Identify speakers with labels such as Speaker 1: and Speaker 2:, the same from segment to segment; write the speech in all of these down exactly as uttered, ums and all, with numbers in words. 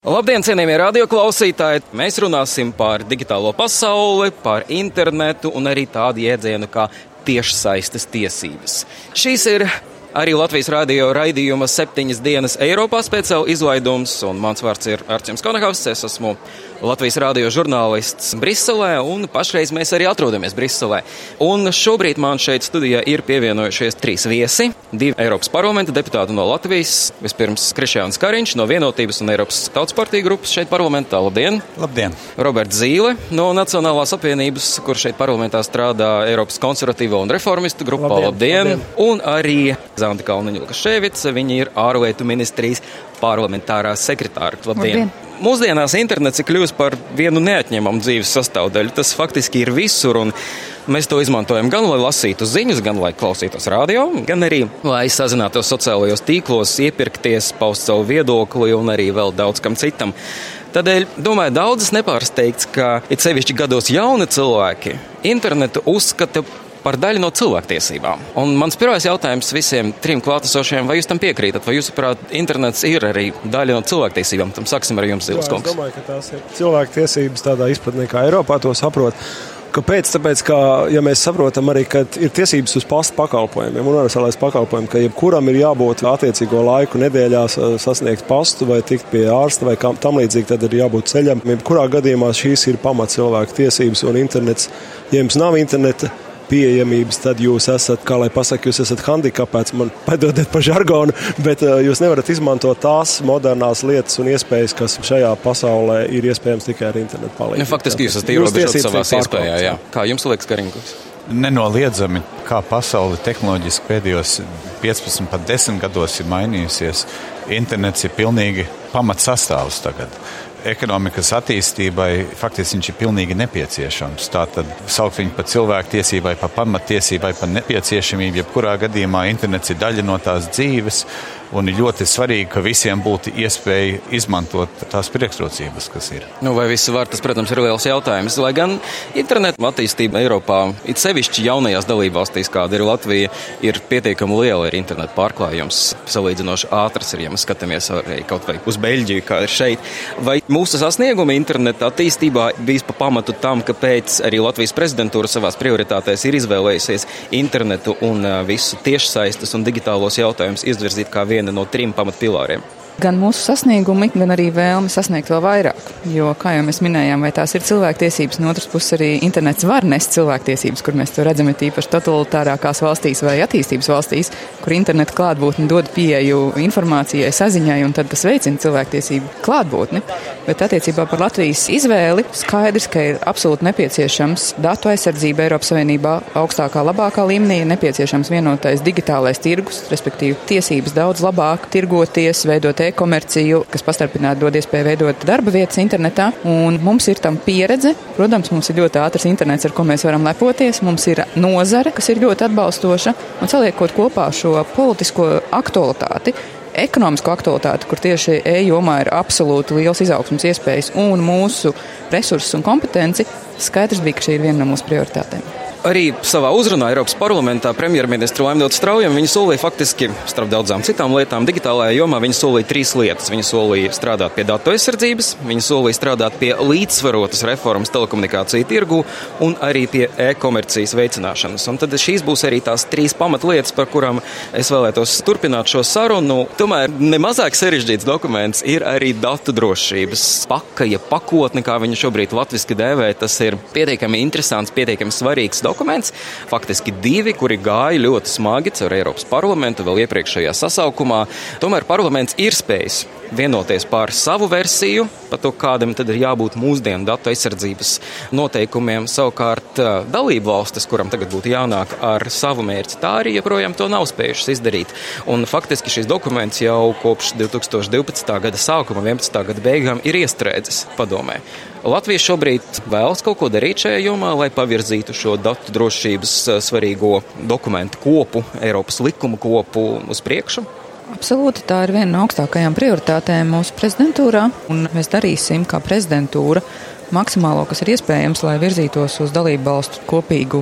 Speaker 1: Labdien, cienījamie radioklausītāji! Mēs runāsim par digitālo pasauli, par internetu un arī tādu jēdzienu kā tiešsaistes tiesības. Šīs ir arī Latvijas radio raidījuma septiņas dienas Eiropā speciāla izlaidums, un mans vārds ir Arčuns Konakovs. Es esmu Latvijas radio žurnālists Briselē, un pašreiz mēs arī atrodamies Briselē. Un šobrīd man šeit studijā ir pievienojušies trīs viesi, divi Eiropas parlamenta deputāti no Latvijas. Vispirms Krišjāns Kariņš no Vienotības un Eiropas Tautas partija grupas šeit parlamentā. Labdien!
Speaker 2: Labdien!
Speaker 1: Roberts Zīle no Nacionālās apvienības, kur šeit parlamentā strādā Eiropas konservatīvo un reformistu grupā. Labdien! Labdien. Labdien. Un arī Zanda Kalniņa-Lukaševica, viņa ir ārlietu ministrijas parlamentārā sekretāra. Labdien! Labdien. Mūsdienās internets ir kļuvis par vienu neatņemamu dzīves sastāvdaļu. Tas faktiski ir visur, un mēs to izmantojam gan, lai lasītu ziņas, gan, lai klausītos radio, gan arī, lai sazinātos sociālajos tīklos, iepirkties, paust savu viedokli un arī vēl daudz kam citam. Tādēļ, domāju, daudzas nepārsteigts, ka it sevišķi gados jauni cilvēki internetu uzskata par daļu no cilvēktiesībām. Un mans pirmais jautājums visiem trim klātesošiem, vai jūs tam piekrītat, vai jūsuprāt, internets ir arī daļa no cilvēktiesībām? Tam sāksim ar jums, Zīles kungs.
Speaker 3: Es domāju, ka tās ir cilvēktiesības tādā izpratnē, kā Eiropā to saprot. Kāpēc? Tāpēc, ka, ja mēs saprotam arī, ka ir tiesības uz pasta pakalpojumiem, universālais pakalpojumi, ka jebkuram ir jābūt attiecīgo laiku nedēļā sasniegt pastu vai tikt pie ārsta vai kam, tam līdzīgi, tad ir jābūt ceļam. Jebkurā gadījumā šīs ir pamat cilvēku tiesības un internets, ja jums nav interneta pieejamības, tad jūs esat, kā lai pasaka, jūs esat handikapēts, man padodiet pa žargonu, bet uh, jūs nevarat izmantot tās modernās lietas un iespējas, kas šajā pasaulē ir iespējams tikai ar internetu palīdzību.
Speaker 1: Ja, faktiski jūs esat ierobežot savās iespējās, jā. Kā jums liekas, Kariņkungs?
Speaker 2: Nenoliedzami, kā pasauli tehnoloģiski pēdējos piecpadsmit pat desmit gados ir mainījusies, internets ir pilnīgi pamatsastāvs tagad. Ekonomikas attīstībai faktiski viņš ir pilnīgi nepieciešams. Tātad saukt viņu par cilvēku tiesībai, par pamattiesībai, par nepieciešamību. Jebkurā gadījumā internets ir daļa no tās dzīves un ir ļoti svarīgi, ka visiem būtu iespēja izmantot tās priekšrocības, kas ir.
Speaker 1: Nu, vai visi var, tas, protams, ir liels jautājums. Lai gan internetu attīstība Eiropā, it sevišķi jaunajās dalībvalstīs, kāda ir Latvija, ir pietiekami liela, ir internetu pārklājums. Salīdzinoši ātrs ir, ja mēs skatāmies arī kaut vai uz Beļģiju, kā ir šeit. Vai mūsu sasniegumi interneta attīstībā bijis pa pamatu tam, ka pēc arī Latvijas prezidentūra savās prioritātēs ir izvēlējusies internetu un visu tiešsaistes un digitālos jautājumus izvirzīt kā viena no trim pamatpilāriem?
Speaker 4: Gan mūsu sasniegumi, gan arī vēlme sasniegt vēl vairāk. Jo, kā jau mēs minējām, vai tās ir cilvēktiesības, no otras puses arī internets var nest cilvēktiesības, kur mēs to redzam tīpaši totalitārākās valstīs vai attīstības valstīs, kur interneta klātbūtne dod pieeju informācijai, saziņai, un tad tas veicina cilvēktiesību klātbūtni. Bet attiecībā par Latvijas izvēli skaidrs, ka ir absolūti nepieciešams datu aizsardzība Eiropas Savienībā augstākā, labākā līmenī, ir nepieciešams vienotais digitālais tirgus, respektīvi tiesības daudz labāk tirgoties, veidot e-komerciju, kas pastarpināti dod iespēju veidot darba vietas internetā, un mums ir tam pieredze. Protams, mums ir ļoti ātrs internets, ar ko mēs varam lepoties, mums ir nozare, kas ir ļoti atbalstoša, un saliekot kopā šo politisko aktualitāti, ekonomisko aktualitāti, kur tieši e-jomā ir absolūti liels izaugsmas iespējas, un mūsu resursus un kompetenci, skaidrs bija, ka šī ir viena no mūsu prioritātēm.
Speaker 1: Arī savā uzrunā Eiropas parlamentā premjerministru Laimdotu Straujam viņa solīja faktiski, starp daudzām citām lietām, digitālajā jomā viņa solīja trīs lietas. Viņa solīja strādāt pie datu aizsardzības, viņa solīja strādāt pie līdzsvarotas reformas telekomunikāciju tirgu un arī pie e-komercijas veicināšanas. Un tad šīs būs arī tās trīs pamatlietas, par kurām es vēlētos turpināt šo sarunu. Tomēr nemazāk sarežģīts dokuments ir arī datu drošības pakaja pakotne, kā viņa šobrīd latviski dēvē. Tas ir pietiekami interesants, pietiekami svarīgs dokuments, faktiski divi, kuri gāja ļoti smagi caur Eiropas parlamentu vēl iepriekšējā sasaukumā. Tomēr parlaments ir spējis vienoties par savu versiju, par to, kādam tad ir jābūt mūsdienu datu aizsardzības noteikumiem. Savukārt dalību valstis, kuram tagad būtu jānāk ar savu mērķi, tā arī joprojām to nav spējušas izdarīt. Un faktiski šis dokuments jau kopš divi tūkstoši divpadsmitā gada sākuma, vienpadsmitā gada beigām ir iestrēdzis padomē. Latvija šobrīd vēlas kaut ko darīt šajā jomā, lai pavirzītu šo datu drošības svarīgo dokumentu kopu, Eiropas likuma kopu uz priekšu.
Speaker 4: Absolūti, tā ir viena no augstākajām prioritātēm mūsu prezidentūrā, un mēs darīsim kā prezidentūra maksimālo, kas ir iespējams, lai virzītos uz dalību valstu kopīgu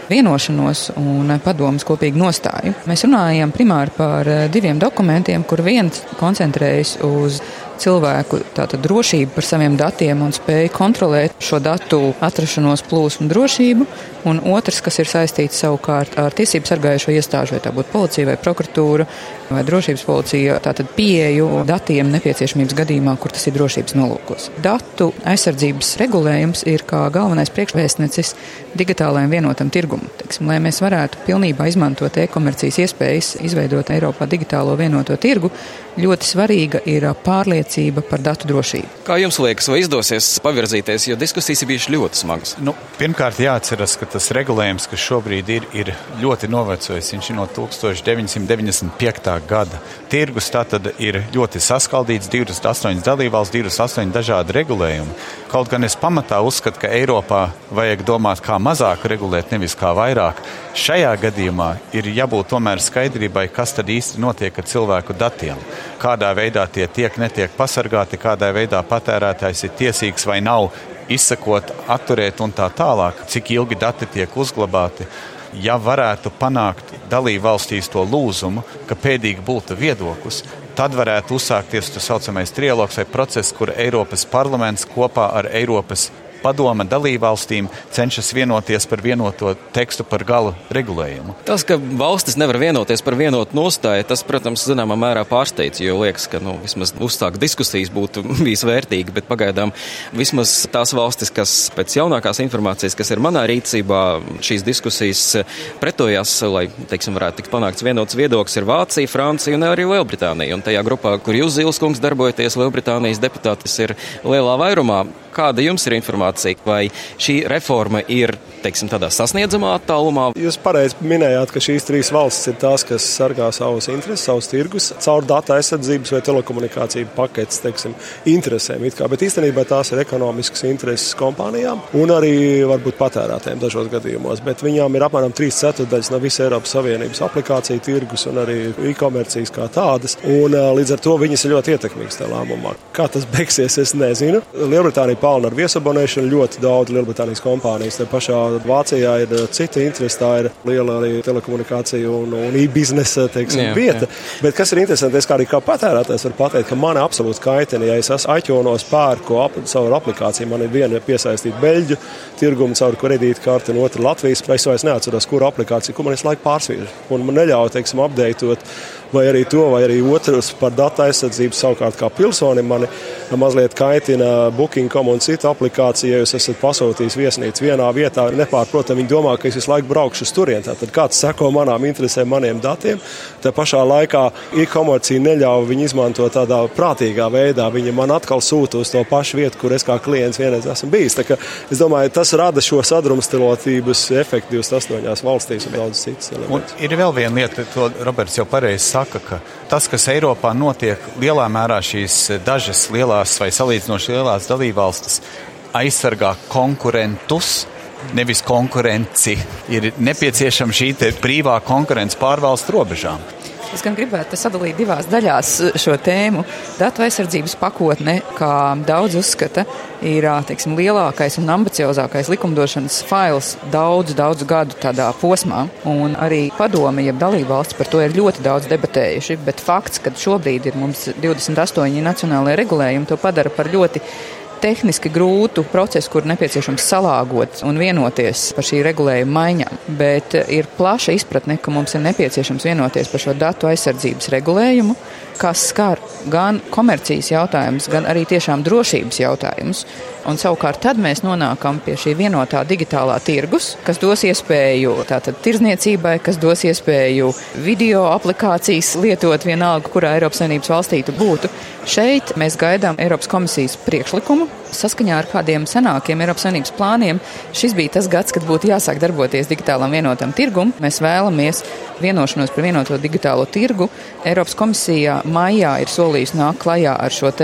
Speaker 4: vienošanos un padomas kopīgu nostāju. Mēs runājam primāri par diviem dokumentiem, kur viens koncentrējas uz cilvēku tātad drošību par saviem datiem un spēju kontrolēt šo datu atrašanos, plūsmu, drošību, un otrs, kas ir saistīts savukārt ar tiesību sargājušo iestāžu, vai tā būtu policija vai prokuratūra vai drošības policija, tātad pieeju datiem nepieciešamības gadījumā, kur tas ir drošības nolūkos. Datu aizsardzības regulējums ir kā galvenais priekšvēstnecis digitālajam vienotam tirgumam. Teiksim, lai mēs varētu pilnībā izmantot e-komercijas iespējas, izveidot Eiropā digitālo vienoto tirgu, ļoti svarīga ir pārliecība par datu drošību.
Speaker 1: Kā jums liekas, vai izdosies pavirzīties, jo diskusijas ir bijušas ļoti smagas?
Speaker 2: Nu, pirmkārt jāatceras, ka tas regulējums, kas šobrīd ir, ir ļoti novecojis. Viņš ir no tūkstoš deviņsimt deviņdesmit piektā gada. Tirgus tātad ir ļoti saskaldīts, divdesmit astoņas dalībvalstis, divdesmit astoņi dažādi regulējumi. Kaut gan es pamatā uzskatu, ka Eiropā vajag domāt, kā mazāk regulēt, nevis kā vairāk. Šajā gadījumā ir jābūt tomēr skaidrībai, kas tad īsti notiek ar cilvēku datiem. Kādā veidā tie tiek, netiek pasargāti, kādā veidā patērētājs ir tiesīgs vai nav izsakot, atturēt un tā tālāk, cik ilgi dati tiek uzglabāti. Ja varētu panākt dalību valstīs to lūzumu, ka pēdīgi būtu viedoklis, tad varētu uzsākties tas saucamais trialogs vai process, kur Eiropas parlaments kopā ar Eiropas padome dalībvalstīm cenšas vienoties par vienoto tekstu par gala regulējumu.
Speaker 1: Tas, ka valstis nevar vienoties par vienotu nostāju, tas, protams, zināmā mērā pārsteidz, jo liekas, ka nu, vismaz uzsākt diskusijas būtu bijis vērtīgi, bet pagaidām vismaz tās valstis, kas pēc jaunākās informācijas, kas ir manā rīcībā, šīs diskusijas pretojās, lai, teiksim, varētu tikt panākts vienots viedoklis, ir Vācija, Francija un arī Lielbritānija. Un tajā grupā, kur jūs, Zīles kungs, darbojaties, Lielbritānijas deputātis ir lielā vairumā. Kāda jums ir informācija? Vai šī reforma ir, teiksim, tādā sasniedzamā attālumā?
Speaker 3: Jūs pareizi minējāt, ka šīs trīs valstis ir tās, kas sargā savus intereses, savus tirgus, caur datu aizsardzības vai telekomunikāciju paketes, teiksim, interesēm. It kā, bet īstenībā tās ir ekonomiskas intereses kompānijām un arī varbūt patērētājiem dažos gadījumos. Bet viņām ir apmēram trīs ceturtdaļas no visas Eiropas Savienības aplikāciju tirgus un arī e-komercijas kā tādas. Un līdz ar to viņas ir ļoti ietekmīgas tajā lēmumā. Kā tas beigsies, es nezinu. Lielbritānija pelna ar viesabonēšanu ļoti daudz Lielbritānijas kompānijas. Te pašā Vācijā ir cita interese, tā ir liela arī telekomunikācija un, un e-biznesa, teiksim, jā, vieta. Jā. Bet kas ir interesanti, es kā arī kā patērētājs varu pateikt, ka mani absolūti kaitina, ja es esmu aķonos pērku ap, savu aplikāciju, man ir viena piesaistīta Beļģu tirgumu caur kredītkarti un otra Latvijas, es vairs neatceros, kuru aplikāciju, ko man es laiku pārsvīru. Un man neļauj, teiksim, updateit vai arī to, vai arī otrs par datu aizsardzību savukārt kā pilsonim mani mazliet kaitina Booking punkt com un citu aplikāciju, ja jūs esat pasūtījis viesnīcu vienā vietā, nepārprotam, viņi domā, ka es visu laiku braukšu uz turien. Tātad kāds seko manām interesēm, maniem datiem, tā pašā laikā e-komercija neļauj viņu izmantot tādā prātīgā veidā. Viņa man atkal sūta uz to pašu vietu, kur es kā klients vienreiz esmu bijis. Tā kā es domāju, tas rada šo sadrumstalotības efektu divdesmit astoņās valstīs un daudz citas elements.
Speaker 2: Un ir vēl viena lieta, to Roberts jau pareizi saka, ka tas, kas Eiropā notiek, lielā mērā šīs dažas lielās vai salīdzinoši lielās dalībvalstis aizsargā konkurentus, nevis konkurenci. Ir nepieciešama šī te brīvā konkurence pār valstu robežām.
Speaker 4: Es gan gribētu sadalīt divās daļās šo tēmu. Datu aizsardzības pakotne, kā daudz uzskata, ir, teiksim, lielākais un ambiciozākais likumdošanas fails daudz, daudz gadu tādā posmā. Un arī padome, jeb dalībvalsts par to ir ļoti daudz debatējuši, bet fakts, ka šobrīd ir mums divdesmit astoņi nacionālajie regulējumi, to padara par ļoti tehniski grūtu procesu, kur nepieciešams salāgot un vienoties par šī regulējuma maiņām. Bet ir plaša izpratne, ka mums ir nepieciešams vienoties par šo datu aizsardzības regulējumu, kas skar gan komercijas jautājumus, gan arī tiešām drošības jautājumus. Un savukārt tad mēs nonākam pie šī vienotā digitālā tirgus, kas dos iespēju tātad tirzniecībai, kas dos iespēju video aplikācijas lietot vienalga, kurā Eiropas Savienības valstī tu būtu. Šeit mēs gaidām Eiropas komisijas priekšlikumu. Saskaņā ar kādiem senākiem Eiropas Savienības plāniem šis bija tas gads, kad būtu jāsāk darboties digitālam vienotam tirgum. Mēs vēlamies vienošanos par vienoto digitālo tirgu. Eiropas komisija maijā ir solījusi nākt klajā ar šo te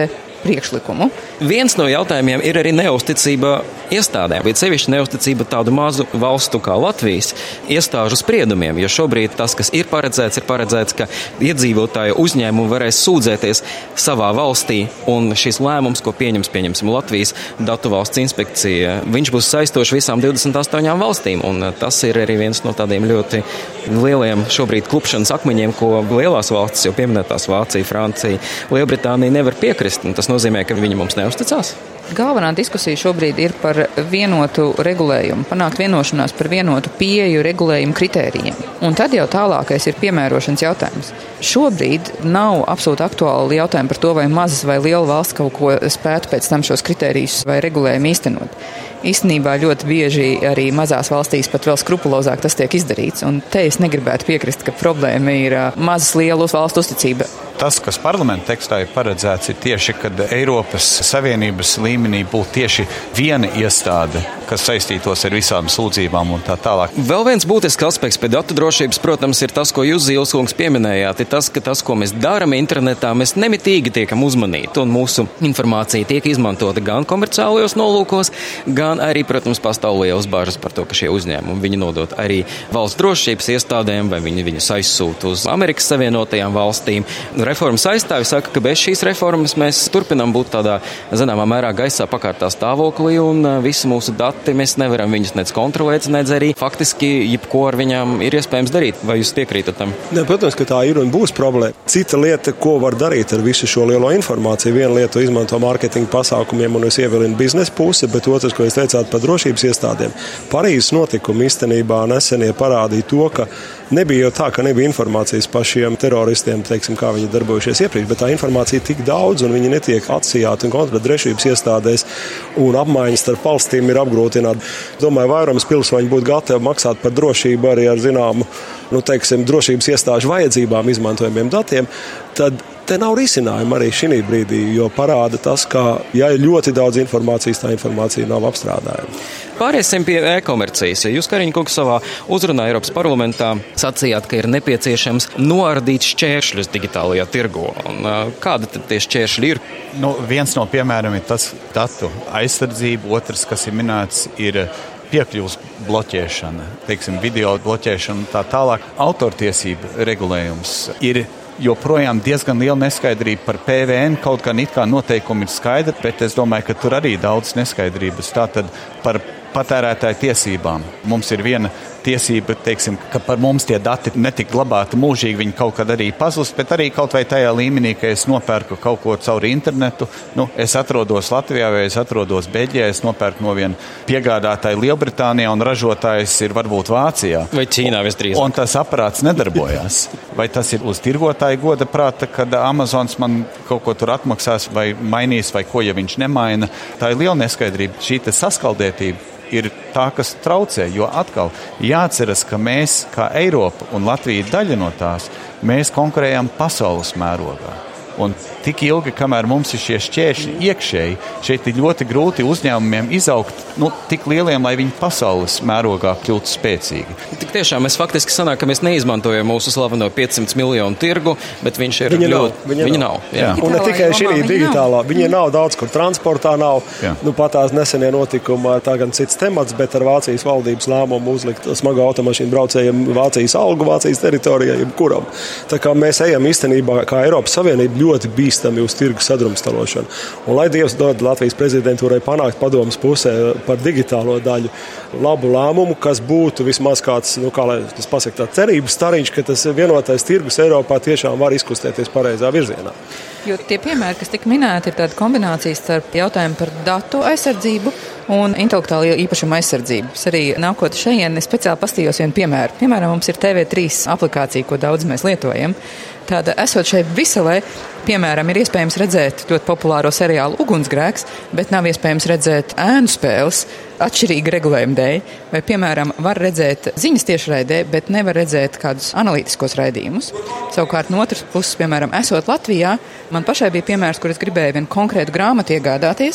Speaker 4: priekšlikumu.
Speaker 1: Viens no jautājumiem ir arī neusticība iestādēm, bet sevišķi neusticība tādu mazu valstu kā Latvijas iestāžu spriedumiem, jo šobrīd tas, kas ir paredzēts, ir paredzēts, ka iedzīvotāju uzņēmumi varēs sūdzēties savā valstī, un šis lēmums, ko pieņems, pieņemsim Latvijas datu valsts inspekcija, viņš būs saistošs visām divdesmit astoņām valstīm, un tas ir arī viens no tādiem ļoti lieliem šobrīd klupšanas akmeņiem, ko lielās valstis, jau pieminētās Vācija, Francija, Lielbritānija nevar piekrist, un tas nozīmē, ka viņi mums neusticās.
Speaker 4: Galvenā diskusija šobrīd ir par vienotu regulējumu, panākt vienošanās par vienotu pieeju regulējumu kritērijiem. Un tad jau tālākais ir piemērošanas jautājums. Šobrīd nav absolūti aktuāli jautājumi par to, vai mazas vai liela valsts kaut ko spētu pēc tam šos kritērijus vai regulējumu īstenot. Īstenībā ļoti bieži arī mazās valstīs pat vēl skrupulozāk tas tiek izdarīts, un te es negribētu piekrist, ka problēma ir mazas lielas valstu uzticība.
Speaker 2: Tas, kas parlamenta tekstā ir paredzēts, ir tieši, kad Eiropas Savienības līmenī būtu tieši viena iestāde, kas saistītos ar visām sūdzībām un tā tālāk.
Speaker 1: Vēl viens būtisks aspekts pie datu drošības, protams, ir tas, ko jūs, Zīleskungs, pieminējāt, ir tas, ka tas, ko mēs darām internetā, mēs nemitīgi tiekam uzmanīti, un mūsu informācija tiek izmantota gan komerciālajos nolūkos, gan arī, protams, pastāv lielas bažas par to, ka šie uzņēmumi viņi nodot arī valsts drošības iestādēm, vai viņi viņus aizsūta uz Amerikas Savienotajām valstīm. Reformas aizstāvi saka, ka bez šīs reformas mēs turpinām būt tādā, zināmā mērā, gaisā pakārtā stāvoklī, un visi mūsu dati, mēs nevaram viņus nec kontrolēt, nec arī faktiski jebko ar viņām ir iespējams darīt. Vai jūs piekrītat tam?
Speaker 3: Ne, protams, ka tā ir un būs problēma. Cita lieta, ko var darīt ar visu šo lielo informāciju, viena lieta izmanto mārketinga pasākumiem un es ievilinu biznesa pusi, bet otrs, ko jūs teicāt par drošības iestādēm. Parīzes notikumi īstenībā nesenie parādīja to, ka nebija jau tā, ka nebija informācijas par šiem teroristiem, teiksim, kā viņi darbojušies iepriekš, bet tā informācija ir tik daudz un viņi netiek atsijāti un kontrolēti drošības iestādēs un apmaiņas starp valstīm ir apgrūtināta. Domāju, vairums pilsoņi būtu gatavi maksāt par drošību arī ar zināmu, nu, teiksim, drošības iestāžu vajadzībām izmantojumiem datiem, tad te nav risinājuma arī šī brīdī, jo parāda tas, ka, ja ir ļoti daudz informācijas, tā informācija nav apstrādājama.
Speaker 1: Pāriesim pie e-komercijas. Jūs, Kariņkungs, savā uzrunā Eiropas parlamentā sacījāt, ka ir nepieciešams noardīt šķēršļus digitālajā tirgo. Un, kāda tad tie šķēršļi ir?
Speaker 2: Nu, viens no piemēram ir tas datu aizsardzība, otrs, kas ir minēts, ir piekļuvs bloķēšana, teiksim, video bloķēšana un tā tālāk. Autortiesība regulējums ir joprojām diezgan liela neskaidrība par P V N, kaut gan it kā noteikumi ir skaidri, bet es domāju, ka tur arī daudz neskaidrības. Tātad par patērētāju tiesībām. Mums ir viena tiesība, teiksim, ka par mums tie dati netik glabāti mūžīgi, viņi kaut kad arī pazust, bet arī kaut vai tajā līmenī, ka es nopērku kaut ko cauri internetu, nu, es atrodos Latvijā vai es atrodos Beļģijā, es nopērku no viena piegādātāja Lielbritānijā un ražotājs ir varbūt Vācijā.
Speaker 1: Vai Ķīnā visdrīzāk.
Speaker 2: Un tas aparāts nedarbojās. Vai tas ir uz tirgotāju goda prāta, kad Amazons man kaut ko tur atmaksās vai mainīs vai ko, ja viņš nemaina. Tā ir liela neskaidrība. Šī te saskaldētība ir tā, kas traucē, jo atkal jāatceras, ka mēs, kā Eiropa un Latvija daļa no tās, mēs konkurējam pasaules mērogā. Un tik ilgi, kamēr mums ir šie šķēršļi iekšēji, šeit ir ļoti grūti uzņēmumiem izaugt, nu, tik lieliem, lai viņi pasaules mērogā kļūtu spēcīgi.
Speaker 1: Tik tiešām mēs faktiski sanāk, ka mēs neizmantojam mūsu slaveno piecsimt miljonu tirgu, bet viņš ir
Speaker 3: viņa
Speaker 1: ļoti...
Speaker 3: Nav, viņa
Speaker 1: viņa
Speaker 3: nav.
Speaker 1: nav. Jā.
Speaker 3: Un ne tikai šī digitālā. Viņa nav daudz, kur transportā nav.
Speaker 2: Jā.
Speaker 3: Nu, pat tās nesenie notikumi, tā gan cits temats, bet ar Vācijas valdības lēmumu uzlikt smagu automašīnu braucējiem Vācijas algu, Vācijas teritorijai, jebkuram. Tā kā mēs ejam īstenībā, kā Eiropas Savienība, ļoti bīstami uz tirgu sadrumstalošanu. Un lai Dievs dod Latvijas prezidentūrai panākt padomas pusē par digitālo daļu labu lēmumu, kas būtu vismaz kāds, nu, kā lai tas pasaka, tā cerības stariņš, ka tas vienotais tirgus Eiropā tiešām var izkustēties pareizā virzienā.
Speaker 4: Jo tie piemēri, kas tika minēti, ir tāda kombinācija starp jautājumu par datu aizsardzību un intelektuālo īpašumu aizsardzību. Es arī nākot šeit, speciāli pastījos vienu piemēru. Piemēram, mums ir T V trīs aplikācija, ko daudz mēs lietojam. Tāda, esot šeit Briselē, piemēram, ir iespējams redzēt ļoti populāro seriālu Ugunsgrēks, bet nav iespējams redzēt ēnu spēles atšķirīgi regulējumu dēļ. Vai, piemēram, var redzēt ziņas tiešraidē, bet nevar redzēt kādus analītiskos raidījumus. Savukārt, no otras puses, piemēram, esot Latvijā, man pašai bija piemērs, kur es gribēju vienu konkrētu grāmatu iegādāties,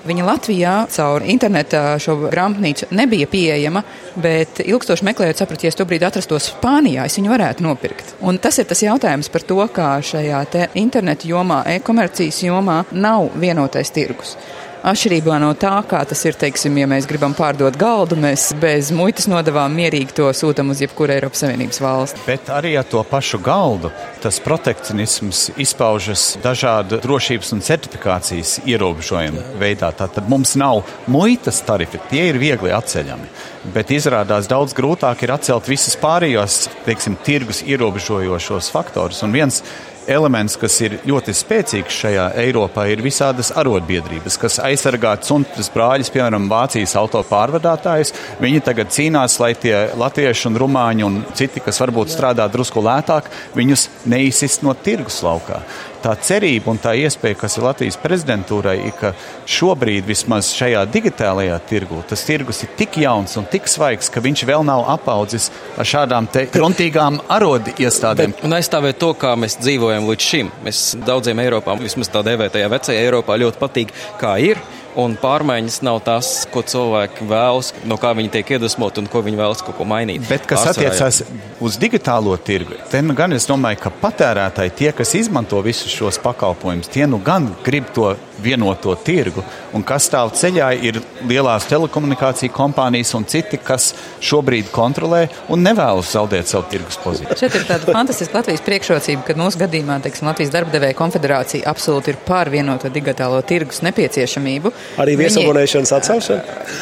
Speaker 4: Viņa Latvijā caur interneta šo grāmatnīcu nebija pieejama, bet ilgstoši meklējot sapratu, ja es to brīdi atrastos Spānijā, es viņu varētu nopirkt. Un tas ir tas jautājums par to, kā šajā te internetu jomā, e-komercijas jomā nav vienotais tirgus. Atšķirībā no tā, kā tas ir, teiksim, ja mēs gribam pārdot galdu, mēs bez muitas nodevām mierīgi to sūtam uz jebkuru Eiropas Savienības valsti.
Speaker 2: Bet arī ar to pašu galdu tas protekcionisms izpaužas dažādu drošības un certifikācijas ierobežojumu veidā. Tātad mums nav muitas tarifi, tie ir viegli atceļami. Bet izrādās daudz grūtāk ir atcelt visas pārējos, teiksim, tirgus ierobežojošos faktorus. Un viens elements, kas ir ļoti spēcīgs šajā Eiropā, ir visādas arotbiedrības, kas aizsargā cuntas brāļus, piemēram, Vācijas autopārvadātājus. Viņi tagad cīnās, lai tie latvieši un rumāņi un citi, kas varbūt strādā drusku lētāk, viņus neizsist no tirgus laukā. Tā cerība un tā iespēja, kas ir Latvijas prezidentūrai, ir, ka šobrīd vismaz šajā digitālajā tirgu tas tirgus ir tik jauns un tik svaigs, ka viņš vēl nav apaudzis ar šādām te gruntīgām arodi iestādēm.
Speaker 1: Un aizstāvēt to, kā mēs dzīvojam līdz šim. Mēs daudziem Eiropā, vismaz tā dēvētajā vecajā Eiropā, ļoti patīk, kā ir. Un pārmaiņas nav tas, ko cilvēki vēlas, no kā viņi tiek iedvesmoti un ko viņi vēlas kaut ko mainīt.
Speaker 2: Bet, kas attiecās uz digitālo tirgu, te nu gan es domāju, ka patērētāji, tie, kas izmanto visus šos pakalpojumus, tie nu gan grib to vienoto tirgu. Un kas stāv ceļā, ir lielās telekomunikāciju kompānijas un citi, kas šobrīd kontrolē un nevēlas zaudēt savu tirgus pozīciju.
Speaker 4: Šeit ir tāda fantastiska Latvijas priekšrocība, kad mūsu gadījumā, teiksim, Latvijas darbadevēja konfederācija absolūti ir pār vienoto digitālo tirgus nepieciešamību.
Speaker 3: Arī viesabonēšanas atcelšana?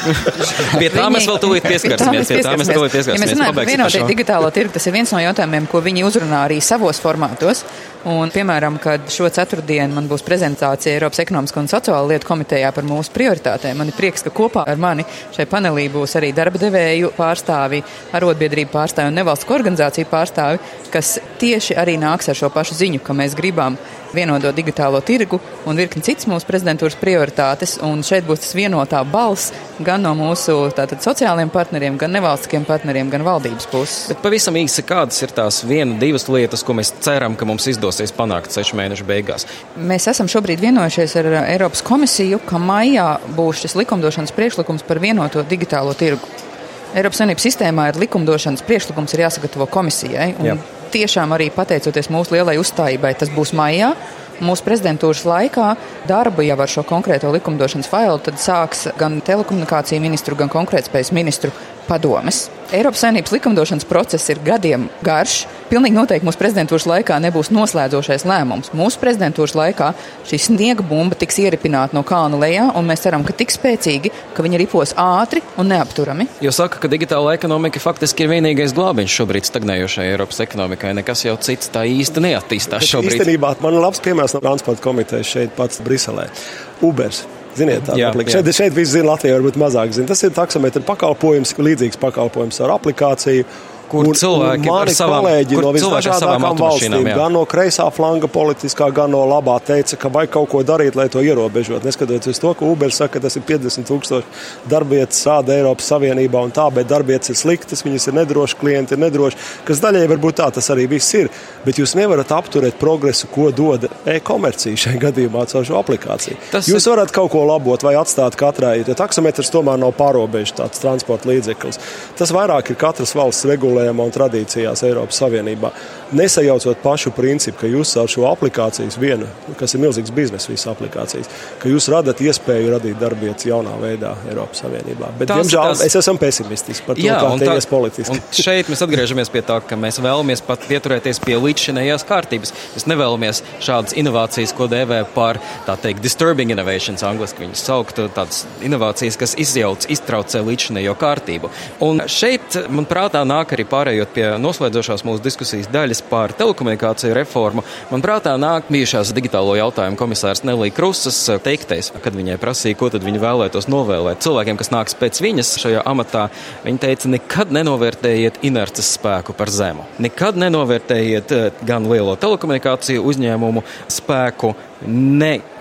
Speaker 1: Pie tā mēs vēl tūlīt pieskarsimies. Pie tā mēs tūlīt pieskarsimies.
Speaker 4: Ja mēs runājam par vienotie digitālo tirgu, tas ir viens no jautājumiem, ko viņi uzrunā arī savos formātos. Un, piemēram, kad šo ceturtdienu man būs prezentācija Eiropas ekonomisko un sociālo lietu komitejā par mūsu prioritātēm, man ir prieks, ka kopā ar mani šai panelī būs arī darba devēju pārstāvi, arotbiedrību pārstāvi un nevalstisko organizāciju pārstāvi, kas tieši arī nāks ar šo pašu ziņu, ka mēs gribam vienoto digitālo tirgu un virkni cits mūsu prezidentūras prioritātes. Un šeit būs tas vienotā balss gan no mūsu tātad sociālajiem partneriem, gan nevalstiskiem partneriem, gan valdības puses.
Speaker 1: Bet pavisam īsi, kādas ir tās viena, divas lietas, ko mēs ceram, ka mums izdosies panākt sešu mēnešu beigās?
Speaker 4: Mēs esam šobrīd vienojušies ar Eiropas komisiju, ka maijā būs šis likumdošanas priekšlikums par vienoto digitālo tirgu. Eiropas Savienības sistēmā ir likumdošanas priekšlikums ir jāsagatavo komisijai. Un Jā. Tiešām arī pateicoties mūsu lielai uzstājībai, tas būs maijā. Mūsu prezidentūras laikā darbu jau ar šo konkrēto likumdošanas failu tad sāks gan telekomunikāciju ministru, gan konkrētspējas ministru padomes. Eiropas Savienības likumdošanas process ir gadiem garš. Pilnīgi noteikti mūsu prezidentūras laikā nebūs noslēdzošais lēmums. Mūsu prezidentūras laikā šī sniega bumba tiks ieripināta no kalna lejā, un mēs ceram, ka tik spēcīgi, ka viņi ripos ātri un neapturami.
Speaker 1: Jo saka, ka digitāla ekonomika faktiski ir vienīgais glābiņš šobrīd stagnējošai Eiropas ekonomikai. Nekas jau cits tā īsti neattīstās šobrīd.
Speaker 3: Īstenībā man ir labs piemērs no transporta komitejas šeit pats Briselē. Ubers. Ziniet, tā aplikācija. Šeit, šeit visi zina, Latvijā varbūt mazāk zina. Tas ir taksometra pakalpojums, līdzīgs pakalpojums ar aplikāciju.
Speaker 1: Kur un, cilvēki
Speaker 3: un
Speaker 1: ar savām,
Speaker 3: kolēģi
Speaker 1: kur
Speaker 3: no
Speaker 1: visdažādākām
Speaker 3: valstīm,
Speaker 1: jā.
Speaker 3: gan no kreisā flanga politiskā, gan no labā teica, ka vajag kaut ko darīt, lai to ierobežot. Neskatoties uz to, ka Uber saka, ka tas ir piecdesmit tūkstoši darbietas sāda Eiropas Savienībā un tā, bet darbietas ir sliktas, viņas ir nedroši, klienti ir nedroši, kas daļai varbūt tā tas arī viss ir. Bet jūs nevarat apturēt progresu, ko dod e-komercija šajā gadījumā caur šo aplikāciju. Tas jūs varat kaut ko labot vai atstāt katrai, jo taksometrs tomēr nav pārobežu tāds transporta līdzeklis. Tas vairāk ir katras valsts regulējuma un tradīcijās Eiropas Savienībā. Nesajaucot pašu principu, ka jūs ar šo aplikācijas vienu, kas ir milzīgs biznes visas aplikācijas, ka jūs radat iespēju radīt darbietas jaunā veidā Eiropas Savienībā. Bet, tās, diemžēl, tās... es esmu pesimistiski par to, Jā, kā te ies politiski.
Speaker 1: Un šeit mēs atgriežamies pie tā, ka mēs vēlamies pat pieturēties pie līdzšinējās kārtības. Mēs nevēlamies šādas inovācijas, ko dēvē par, tā teikt, disturbing innovations, angliski viņas saukt, tādas inovācijas, kas izjauc, iztraucē līdzšinējo kārtību. Un šeit, man prātā, nāk arī pārējot pie noslēdzošās mūsu diskusijas daļas par telekomunikāciju reformu. Man prātā nāk bijušās digitālo jautājumu komisārs Nelī Krusas teiktais, kad viņai prasīja, ko tad viņa vēlētos novēlēt cilvēkiem, kas nāks pēc viņas šajā amatā. Viņa teica, nekad nenovērtējiet inerces spēku par zemu. Nekad nenovērtējiet gan lielo telekomunikāciju uzņēmumu spēku, ne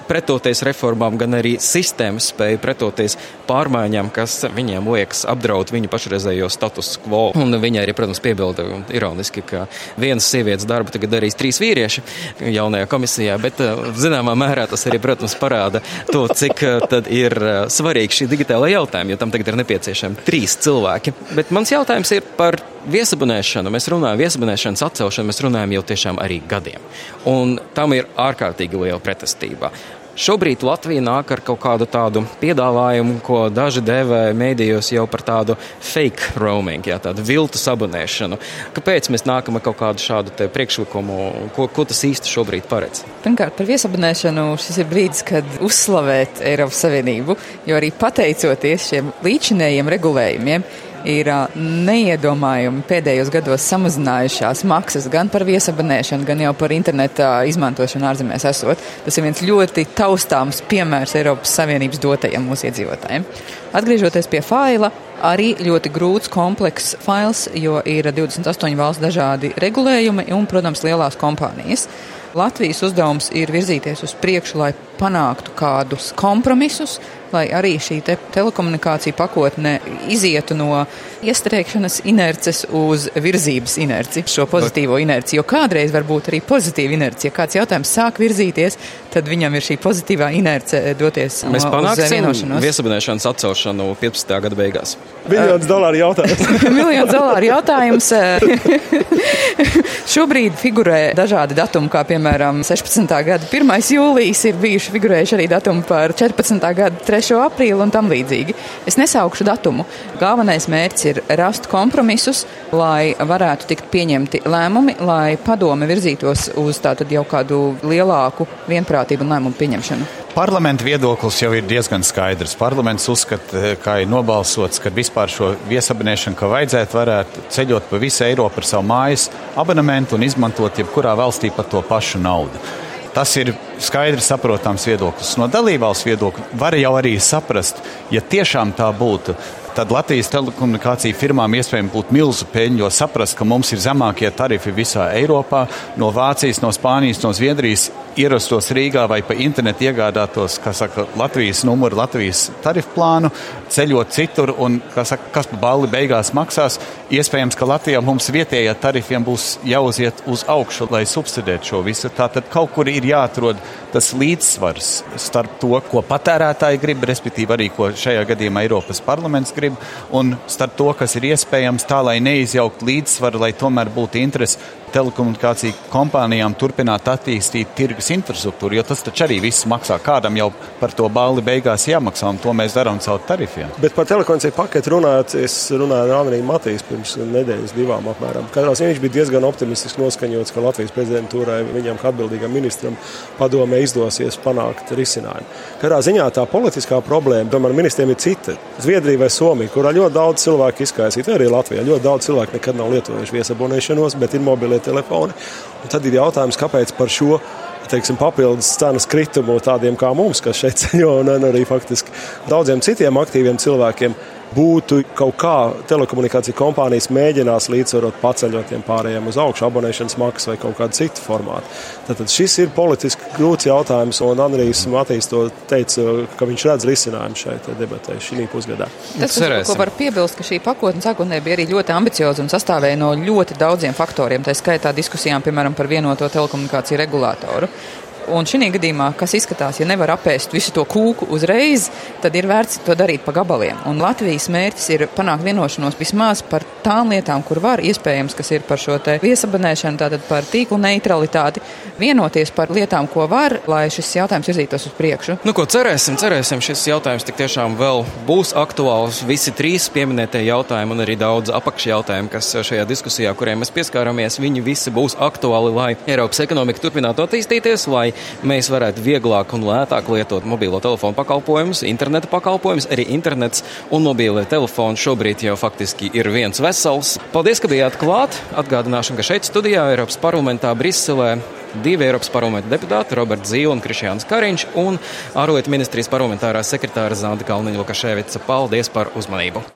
Speaker 1: pretoties reformām, gan arī sistēmas spēja pretoties pārmaiņām, kas viņiem liekas apdraud viņu pašreizējo status quo. Un viņi arī, protams, piebilda ironiski, ka vienas sievietes darbu tagad darīs trīs vīrieši jaunajā komisijā, bet zināmā mērā tas arī, protams, parāda to, cik tad ir svarīgi šī digitāla jautājuma, jo tam tagad ir nepieciešami trīs cilvēki. Bet mans jautājums ir par viesabunēšanu. Mēs runājam viesabunēšanas atcelšanu, mēs runājam jau tiešām arī gadiem. Un tam ir ārkārtīgi liela pretestība. Šobrīd Latvija nāk ar kaut kādu tādu piedāvājumu, ko daži dēvē mēdījos jau par tādu fake roaming, jā, tādu viltus abonēšanu. Kāpēc mēs nākam ar kaut kādu šādu te priekšlikumu? Ko, ko tas īsti šobrīd paredz?
Speaker 4: Pirmkārt, par viesabonēšanu šis ir brīdis, kad uzslavēt Eiropas Savienību, jo arī pateicoties šiem līdzinējiem regulējumiem, ir neiedomājumi pēdējos gados samazinājušās maksas gan par viesabonēšanu, gan jau par interneta izmantošanu ārzemēs esot. Tas ir viens ļoti taustāms piemērs Eiropas Savienības dotajiem mūsu iedzīvotājiem. Atgriežoties pie faila, arī ļoti grūts, komplekss fails, jo ir divdesmit astoņu valstu dažādi regulējumi un, protams, lielās kompānijas. Latvijas uzdevums ir virzīties uz priekšu, lai panāktu kādus kompromisus, lai arī šī te telekomunikācija pakotne izietu no iestrēgšanas inerces uz virzības inerci, šo pozitīvo inerci, jo kādreiz var būt arī pozitīva inerci. Ja kāds jautājums sāk virzīties, tad viņam ir šī pozitīvā inerce doties uz vienošanos.
Speaker 1: Mēs panāksim viesabunēšanas atcelšanu piecpadsmitā gada beigās.
Speaker 3: Miljons dolāru jautājums.
Speaker 4: Miljons dolāru jautājums. Šobrīd figurē dažādi datumi, kā piemēram sešpadsmitā gada pirmais jūlijas, ir bijuši figurējuši arī datumi par četrpadsmitā gada trešo aprīli un tam līdzīgi. Es nesaukšu datumu. Galvenais mērķis ir rast kompromisus, lai varētu tikt pieņemti lēmumi, lai padome virzītos uz tātad jau kādu lielāku vienprātību un lēmumu pieņemšanu.
Speaker 2: Parlamenta viedoklis jau ir diezgan skaidrs. Parlaments uzskata, kā ir nobalsots, ka vispār šo viesabonēšanu, ka vajadzētu varētu ceļot pa visu Eiropu ar savu mājas abonementu un izmantot jebkurā valstī par to pašu naudu. Tas ir skaidrs saprotams viedoklis. No dalībvalsts viedokļa var jau arī saprast, ja tiešām tā būtu, tad Latvijas telekomunikāciju firmām iespējams būtu milzu peļņu, jo saprast, ka mums ir zemākie tarifi visā Eiropā, no Vācijas, no Spānijas, no Zviedrijas, ierastos Rīgā vai pa internetu iegādātos, kā saka, Latvijas numuru, Latvijas tarifu plānu, ceļot citur un, kā saka, kas pa balli beigās maksās, iespējams, ka Latvijā mums vietējā tarifiem būs jāuziet uz augšu, lai subsidētu šo visu. Tātad kaut kur ir jāatrod tas līdzsvars starp to, ko patērētāji grib, respektīvi arī, ko šajā gadījumā Eiropas parlaments grib, un starp to, kas ir iespējams tā, lai neizjaukt līdzsvaru, lai tomēr būtu interesi telekomunikāciju kompānijām turpināt attīstīt tirgus infrastruktūru, jo tas taču arī viss maksā. Kādam jau par to balli beigās jāmaksā, un to mēs darām caur tarifiem.
Speaker 3: Bet par telekomunikāciju paketu runājot, es runāju ar Andriju Matīs pirms nedēļas divām apmēram. Katrā ziņā viņš bija diezgan optimistiski noskaņots, ka Latvijas prezidentūrai viņam kā atbildīgam ministram padomē izdosies panākt risinājumu. Katrā ziņā tā politiskā problēma, tomēr ministriem ir cita. Zviedrija vai Somija, kurā ļoti daudz cilvēku izkaisīt, arī Latvijā ļoti daudz cilvēku nekad nav lietojuši viesabonēšanos, bet ir mobilie telefoni. Un tad ir jautājums, kāpēc par šo, teiksim, papildus cenas kritumu tādiem kā mums, kas šeit ceļo, un arī faktiski daudziem citiem aktīviem cilvēkiem būtu kaut kā telekomunikācija kompānijas mēģinās līdzsvarot paceļotiem pārējiem uz augšu abonēšanas maksas vai kaut kādu citu formātu. Tātad šis ir politiski grūts jautājums, un Andrijs Matīs to teica, ka viņš redz risinājumu šeit debatē šī pusgadā.
Speaker 4: Tas, ko var piebilst, ka šī pakotne sākotnēji bija arī ļoti ambicioza un sastāvēja no ļoti daudziem faktoriem, tā skaitā diskusijām, piemēram, par vienoto telekomunikāciju regulātoru. Un šī gadījumā, kas izskatās, ja nevar apēst visu to kūku uzreiz, tad ir vērts to darīt pa gabaliem. Un Latvijas mērķis ir panākt vienošanos vismaz par tām lietām, kur var, iespējams, kas ir par šo te viesabonēšanu, tātad par tīklu neutralitāti, vienoties par lietām, ko var, lai šis jautājums virzītos uz priekšu.
Speaker 1: Nu, ko cerēsim, cerēsim, šis jautājums tik tiešām vēl būs aktuāls. Visi trīs pieminētie jautājumi un arī daudz apakšjautājumu, kas šajā diskusijā, kuriem mēs pieskāramies, viņi visi būs aktuāli, lai Eiropas ekonomika turpinātu attīstīties, lai mēs varētu vieglāk un lētāk lietot mobilo telefonu pakalpojumus, interneta pakalpojumus, arī internets un mobīlie telefoni šobrīd jau faktiski ir viens vesels. Paldies, ka bijāt klāt. Atgādināšanu, ka šeit studijā Eiropas parlamentā Briselē divi Eiropas parlamenta deputāti, Roberts Zīle un Krišjāns Kariņš, un ārlietu ministrijas parlamentārā sekretāra Zanda Kalniņa Lukaševica. Paldies par uzmanību!